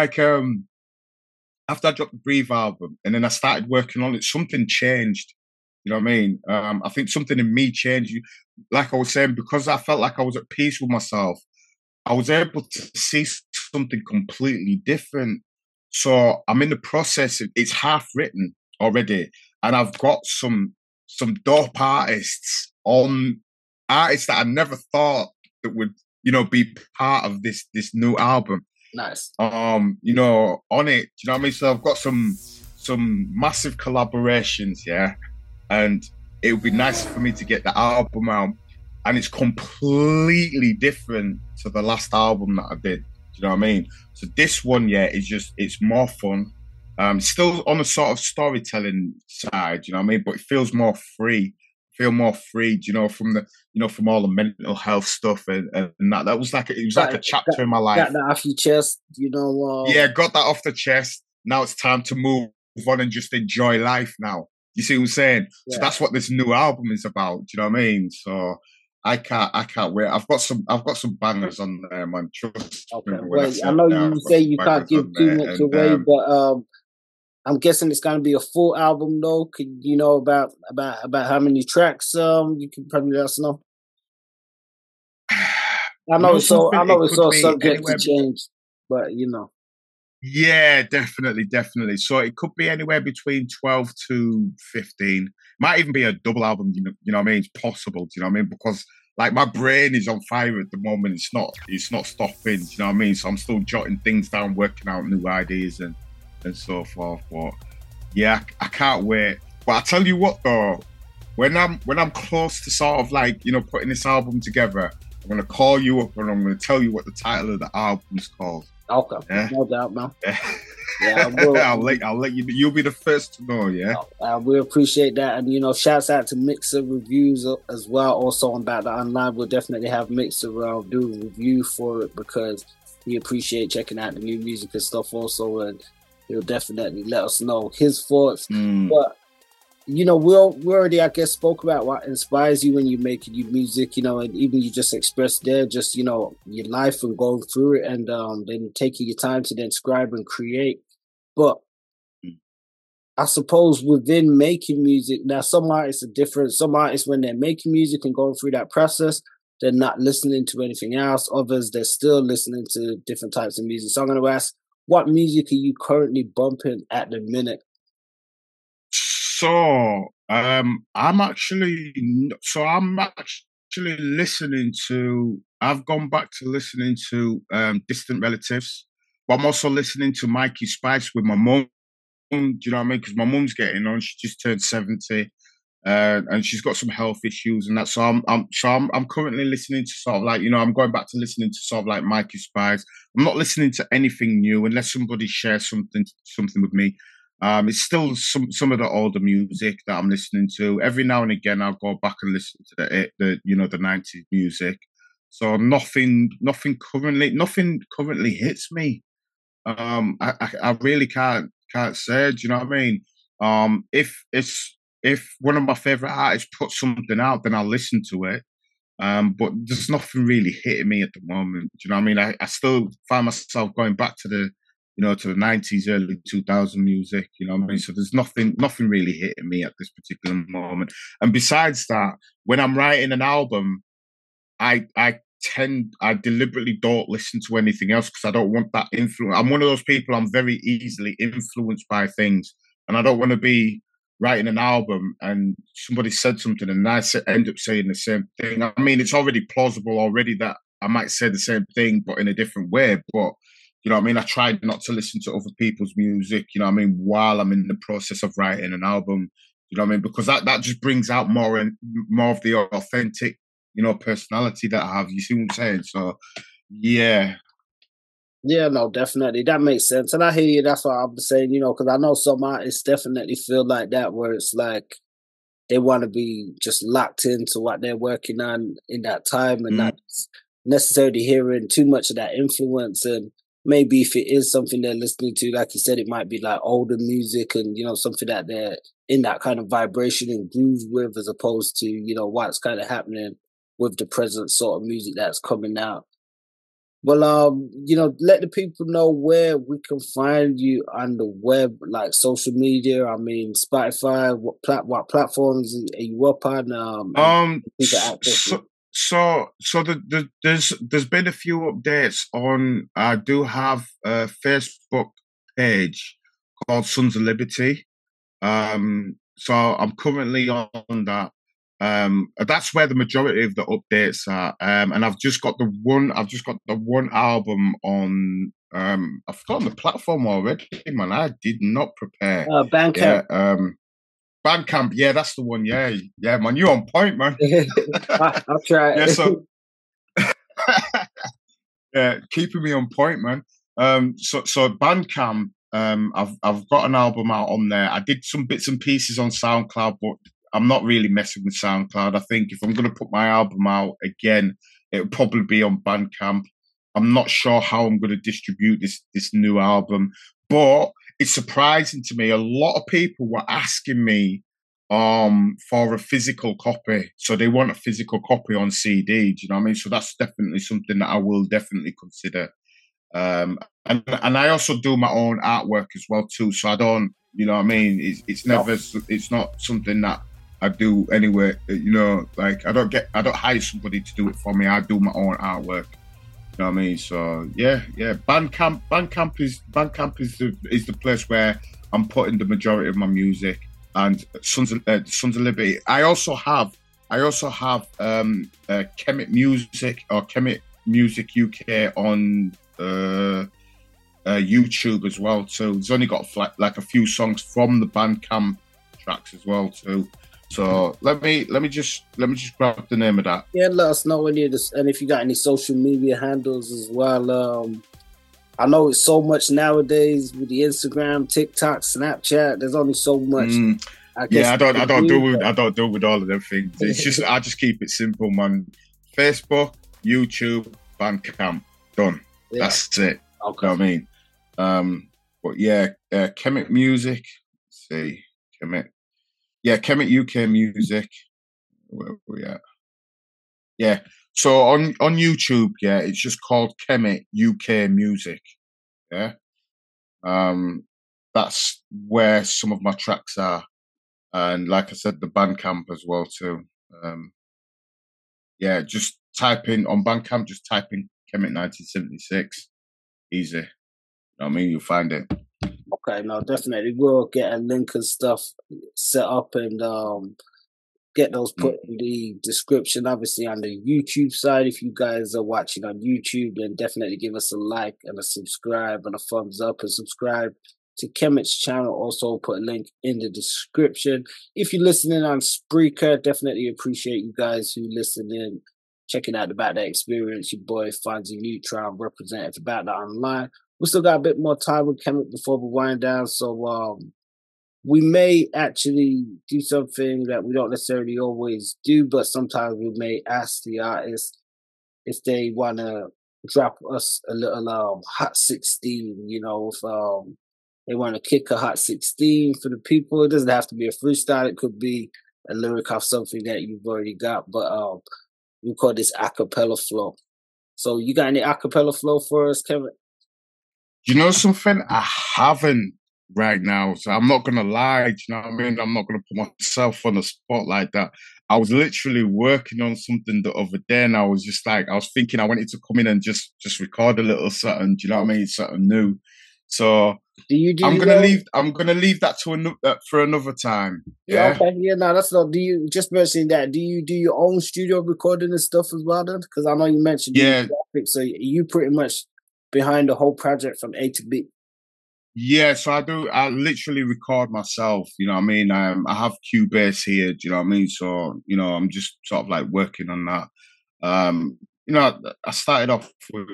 after I dropped the Breathe album, and then I started working on it, something changed. You know what I mean? I think something in me changed. Like I was saying, because I felt like I was at peace with myself, I was able to see something completely different. So I'm in the process. It's half written already, and I've got some dope artists that I never thought that would, you know, be part of this new album. Nice. You know, on it. You know what I mean? So I've got some massive collaborations, yeah, and it would be nice for me to get the album out, and it's completely different to the last album that I did. Do you know what I mean? So this one, yeah, it's more fun. Still on the sort of storytelling side, you know what I mean? But it feels more free. Feel more free, you know, from the from all the mental health stuff and that. That was like it was like Got, a chapter in my got life. that off your chest, Yeah, got that off the chest. Now it's time to move on and just enjoy life now. You see what I'm saying? So yeah. that's what this new album is about. Do you know what I mean? So I can't wait. I've got some bangers on there, man. Trust me Okay. when I Well, I say know I've you got say some you can't bangers give on too there. much And away, but I'm guessing it's gonna be a full album though. Could you know about how many tracks? You can probably let us know. you know I something, know it it's could all be subject to anywhere. change, but you know. Yeah, definitely, definitely. So it could be anywhere between 12 to 15. Might even be a double album, you know what I mean? It's possible, do you know what I mean? Because like my brain is on fire at the moment. It's not stopping, do you know what I mean? So I'm still jotting things down, working out new ideas and so forth. But yeah, I can't wait. But I tell you what though, when I'm close to sort of like, putting this album together, I'm gonna call you up and I'm gonna tell you what the title of the album's called. Okay, Yeah. no doubt, man. Yeah. Yeah, I will. I'll let you. You'll be the first to know. Yeah. We appreciate that, and shouts out to Mixer Reviews as well. Also on Back to Online, we'll definitely have Mixer do a review for it because we appreciate checking out the new music and stuff. Also, and he'll definitely let us know his thoughts. But we already, I guess, spoke about what inspires you when you're making your music, and even you just expressed there, just, your life and going through it and then taking your time to then scribe and create. But I suppose within making music, now some artists are different. Some artists, when they're making music and going through that process, they're not listening to anything else. Others, they're still listening to different types of music. So I'm going to ask, what music are you currently bumping at the minute? So I'm actually listening to. I've gone back to listening to Distant Relatives, but I'm also listening to Mikey Spice with my mum. Do you know what I mean? Because my mum's getting on; she just turned 70, and she's got some health issues and that. So I'm currently listening to sort of like I'm going back to listening to sort of like Mikey Spice. I'm not listening to anything new unless somebody shares something with me. It's still some of the older music that I'm listening to. Every now and again, I'll go back and listen to the 90s music. So nothing currently hits me. I really can't say. Do you know what I mean? If one of my favorite artists puts something out, then I'll listen to it. But there's nothing really hitting me at the moment. Do you know what I mean? I still find myself going back to the to the 90s, early 2000 music. You know what I mean? So there's nothing really hitting me at this particular moment. And besides that, when I'm writing an album, I deliberately don't listen to anything else because I don't want that influence. I'm one of those people, I'm very easily influenced by things, and I don't want to be writing an album and somebody said something and I end up saying the same thing. I mean, it's already plausible already that I might say the same thing but in a different way. But you know what I mean? I try not to listen to other people's music, you know what I mean, while I'm in the process of writing an album. You know what I mean? Because that just brings out more of the authentic personality that I have. You see what I'm saying? So, yeah. Yeah, no, definitely. That makes sense. And I hear you. That's what I'm saying, because I know some artists definitely feel like that, where it's like they want to be just locked into what they're working on in that time and not necessarily hearing too much of that influence. And maybe if it is something they're listening to, like you said, it might be like older music and, something that they're in that kind of vibration and groove with, as opposed to, what's kind of happening with the present sort of music that's coming out. Well, let the people know where we can find you on the web, like social media. I mean, Spotify. What platforms are you up on? There's been a few updates on. I do have a Facebook page called Sons of Liberty. So I'm currently on that. That's where the majority of the updates are. And I've just got the one album on. I've forgotten the platform already, man. I did not prepare. Bandcamp. Yeah. Bandcamp. Yeah, that's the one. Yeah, man. You're on point, man. I'll try. Yeah. So. Yeah, keeping me on point, man. So Bandcamp. I've got an album out on there. I did some bits and pieces on SoundCloud, but I'm not really messing with SoundCloud. I think if I'm going to put my album out again, it'll probably be on Bandcamp. I'm not sure how I'm going to distribute this new album, but it's surprising to me. A lot of people were asking me for a physical copy, so they want a physical copy on CD. Do you know what I mean? So that's definitely something that I will definitely consider. And I also do my own artwork as well too. So I don't, you know what I mean? It's never, it's not something that I do anywhere. You know, like I don't hire somebody to do it for me. I do my own artwork. You know what I mean? So yeah. Bandcamp is the place where I'm putting the majority of my music. And Sons of Liberty. I also have Kemet Music or Kemet Music UK on YouTube as well too. It's only got like a few songs from the Bandcamp tracks as well too. So let me just grab the name of that. Yeah, let us know when and if you got any social media handles as well. I know it's so much nowadays with the Instagram, TikTok, Snapchat. There's only so much. I don't deal with all of them things. It's just I just keep it simple, man. Facebook, YouTube, Bandcamp, done. Yeah. That's it. Okay. You know what I mean? But yeah, Kemet Music. Let's see, Kemet. Yeah, Kemet UK Music. Where we at? Yeah. So on YouTube, yeah, it's just called Kemet UK Music. Yeah. That's where some of my tracks are. And like I said, the Bandcamp as well too. Yeah, just type in on Bandcamp, just type in Kemet 1976. Easy. You know what I mean? You'll find it. Okay, no, definitely. We'll get a link and stuff set up and get those put in the description. Obviously, on the YouTube side, if you guys are watching on YouTube, then definitely give us a like and a subscribe and a thumbs up and subscribe to Kemet's channel. Also, put a link in the description. If you're listening on Spreaker, definitely appreciate you guys who listen in, checking out About That Experience. Your boy Fonzie Neutron, representative About That Online. We still got a bit more time with Kemet before we wind down, so we may actually do something that we don't necessarily always do, but sometimes we may ask the artist if they want to drop us a little Hot 16, you know, if they want to kick a Hot 16 for the people. It doesn't have to be a freestyle. It could be a lyric off something that you've already got, but we call this acapella flow. So you got any acapella flow for us, Kevin? You know something? I haven't right now, so I'm not gonna lie. Do you know what I mean? I'm not gonna put myself on the spot like that. I was literally working on something the other day, and I was just like, I was thinking I wanted to come in and just record a little something. Do you know what I mean? Something new. So I'm gonna leave that to for another time. Yeah. Okay. Yeah. No, that's not. Do you just mentioning that? Do you do your own studio recording and stuff as well? Then, because I know you mentioned graphics, so you pretty much behind the whole project from A to B. Yeah, so I do. I literally record myself. You know what I mean? I have Cubase here. Do you know what I mean? So you know, I'm just sort of like working on that. You know, I started off with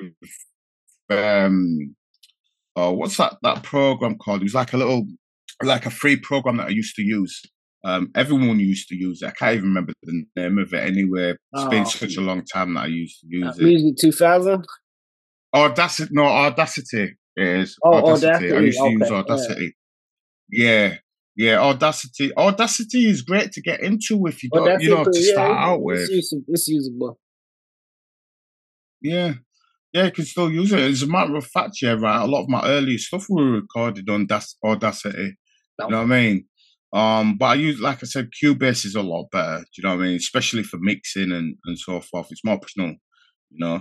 what's that program called? It was like a free program that I used to use. Everyone used to use it. I can't even remember the name of it anyway. It's been such a long time that I used to use it. Music 2000. Audacity. It is Audacity. I used to use Audacity. Yeah. Audacity. Audacity is great to get into if you don't, to start out with. It's usable. Yeah, you can still use it. As a matter of fact, yeah, right. A lot of my early stuff were recorded on Audacity. You know what I mean? But I use, like I said, Cubase is a lot better. Do you know what I mean? Especially for mixing and so forth. It's more professional. You know.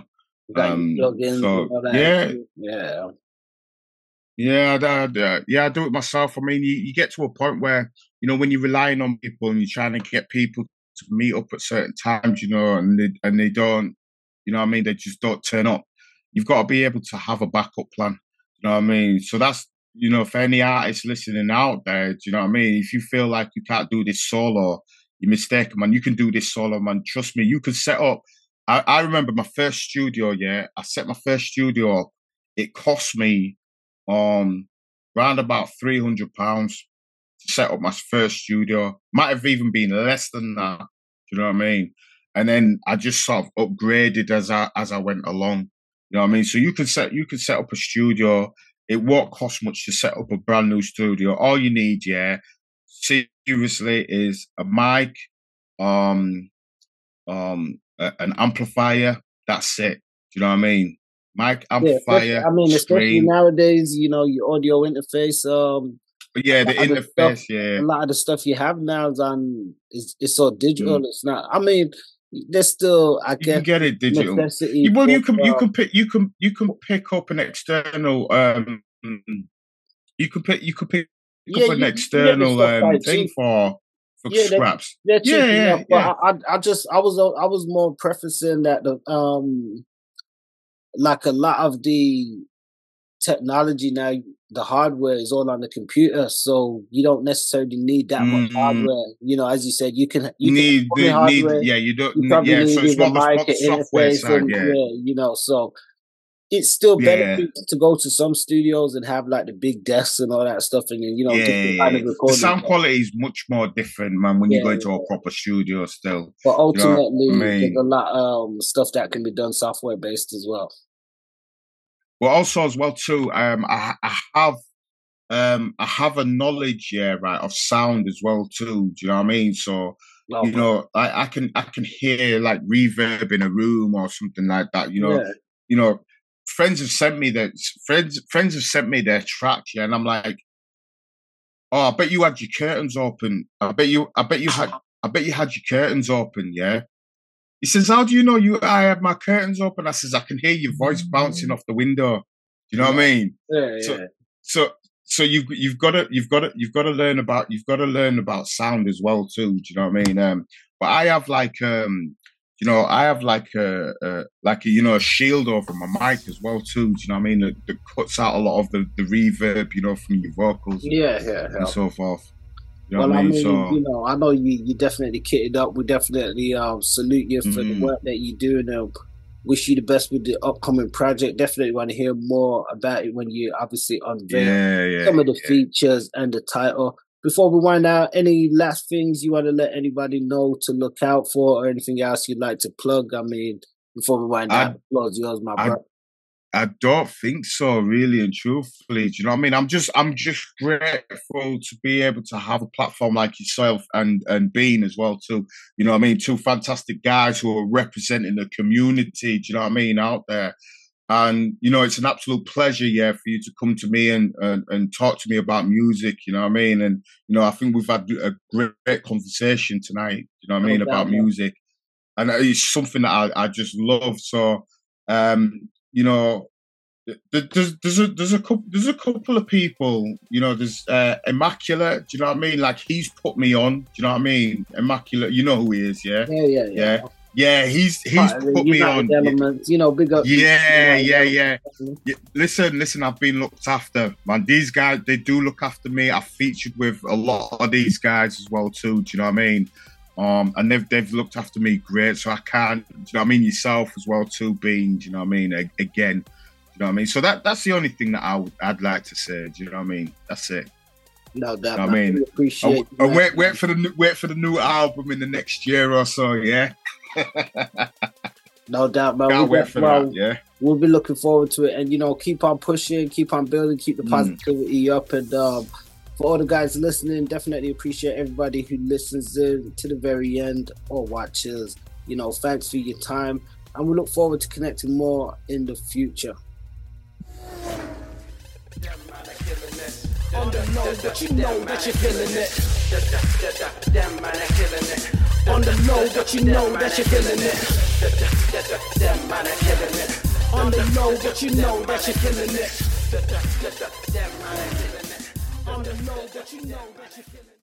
I do it myself. I mean, you get to a point where, you know, when you're relying on people and you're trying to get people to meet up at certain times, you know, and they don't, you know what I mean, they just don't turn up. You've got to be able to have a backup plan. You know what I mean? So that's, you know, for any artist listening out there, do you know what I mean? If you feel like you can't do this solo, you're mistaken, man. You can do this solo, man. Trust me, you can set up. I remember my first studio, I set my first studio up. It cost me, round about £300 to set up my first studio. Might have even been less than that. Do you know what I mean? And then I just sort of upgraded as I went along. You know what I mean? So you could set up a studio. It won't cost much to set up a brand new studio. All you need, seriously, is a mic, an amplifier. That's it. Do you know what I mean? Mic, amplifier. I mean, especially nowadays, you know, your audio interface. But yeah, the interface. A lot of the stuff you have now is so digital. It's not. I mean, there's still, I guess, you can get it digital. Well, you can pick up an external. You could pick up an external thing for scraps. Yeah. But I was more prefacing that like a lot of the technology now, the hardware is all on the computer, so you don't necessarily need that much hardware. You know, as you said, you don't. You don't. So it's not the software side. You know, so it's still better to go to some studios and have like the big desks and all that stuff, and the sound quality is much more different, man, when you go into a proper studio still. But ultimately, there's a lot of stuff that can be done software based as well. Well, also as well too, I have a knowledge, of sound as well too. Do you know what I mean? So you know, I can hear like reverb in a room or something like that. You know, friends have sent me their tracks, and I'm like, oh, I bet you had your curtains open. I bet you had your curtains open, yeah. He says, how do you know I had my curtains open? I says, I can hear your voice bouncing off the window. Do you know what I mean? So you've got to learn about sound as well too. Do you know what I mean? But I have like a shield over my mic as well too. Do you know what I mean? That cuts out a lot of the reverb, from your vocals. And so forth. You know I mean, I know you definitely kitted up. We definitely salute you for the work that you do, and wish you the best with the upcoming project. Definitely want to hear more about it when you obviously unveil some of the features and the title. Before we wind out, any last things you want to let anybody know to look out for, or anything else you'd like to plug? I mean, before we wind out, the floor is yours, my brother. I don't think so, really and truthfully. Do you know what I mean? I'm just grateful to be able to have a platform like yourself and Bean as well too. You know what I mean? Two fantastic guys who are representing the community. Do you know what I mean? Out there. And, it's an absolute pleasure, for you to come to me and talk to me about music, you know what I mean? And, I think we've had a great conversation tonight, you know what I mean, about music. And it's something that I just love. So, there's a couple of people, there's Immaculate, do you know what I mean? Like, he's put me on, do you know what I mean? Immaculate, you know who he is, yeah? Yeah, he's put me on. Elements, big up. Yeah. Listen, I've been looked after, man. These guys, they do look after me. I've featured with a lot of these guys as well too, do you know what I mean? And they've looked after me great, so I can't, do you know what I mean? Yourself as well too, Bean, do you know what I mean? Again, do you know what I mean? So that's the only thing that I'd like to say, do you know what I mean? That's it. No doubt. You know what I mean? Appreciate and wait for the new album in the next year or so, yeah? No doubt, man. Can't wait for that, yeah. We'll be looking forward to it, and keep on pushing, keep on building, keep the positivity up, and for all the guys listening, definitely appreciate everybody who listens in to the very end or watches. Thanks for your time, and we look forward to connecting more in the future. On the low, but you know that you're feeling it. On the low, but you know that you're feeling it. On the low, but you know that you're feeling it. On the low, but you know that you're feeling it.